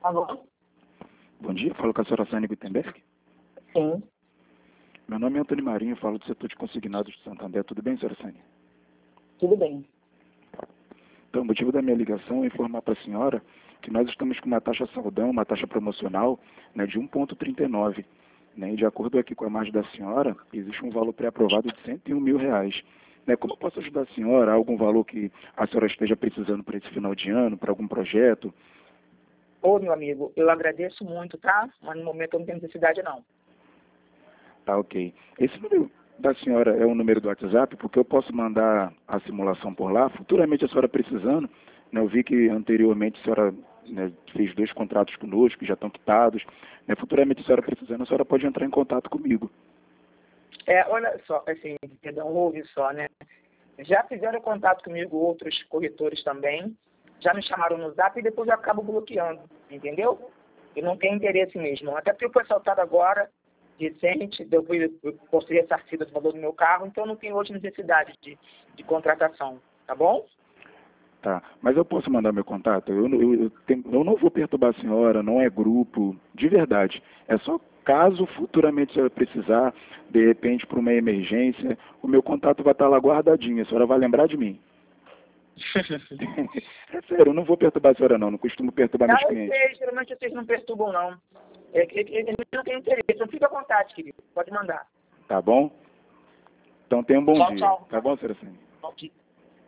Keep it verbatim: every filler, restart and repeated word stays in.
Alô? Bom dia, falo com a senhora Sânia Gutenberg. Sim, Meu nome é Antônio Marinho, falo do setor de consignados de Santander. Tudo bem, senhora Sânia? tudo bem. Então, o motivo da minha ligação é informar para a senhora que nós estamos com uma taxa saldão, uma taxa promocional, né, de um vírgula trinta e nove. Né, e de acordo aqui com a margem da senhora, existe um valor pré-aprovado de cento e um mil reais. Né, como eu posso ajudar a senhora? Há algum valor que a senhora esteja precisando para esse final de ano, para algum projeto? Ô, meu amigo, eu agradeço muito, tá? Mas no momento eu não tenho necessidade, não. Tá, ok. Esse número da senhora é o número do WhatsApp, porque eu posso mandar a simulação por lá. Futuramente a senhora precisando, né, eu vi que anteriormente a senhora, né, fez dois contratos conosco, que já estão quitados. Né, futuramente a senhora precisando, a senhora pode entrar em contato comigo. É, olha só, assim, perdão, ouve só, né? Já fizeram contato comigo outros corretores também, já me chamaram no Zap e depois eu acabo bloqueando, entendeu? Eu não tenho interesse mesmo. Até porque eu fui assaltado agora, recente, eu fui, eu postei ressarcida do valor do meu carro, então eu não tenho hoje necessidade de, de contratação, tá bom? Tá, mas eu posso mandar meu contato? Eu, eu, eu, tenho- eu não vou perturbar a senhora, não é grupo, de verdade. É só caso futuramente a senhora precisar, de repente, para uma emergência, o meu contato vai estar lá guardadinho, a senhora vai lembrar de mim. É sério, eu não vou perturbar a senhora não, não costumo perturbar Não, meus eu clientes. sei, geralmente vocês não perturbam, não. É que é, é, não tem interesse, então fica à vontade, querido, pode mandar. Tá bom? Então tenha um bom Tchau, dia. tchau. Tá bom, senhora Sânia? Bom dia.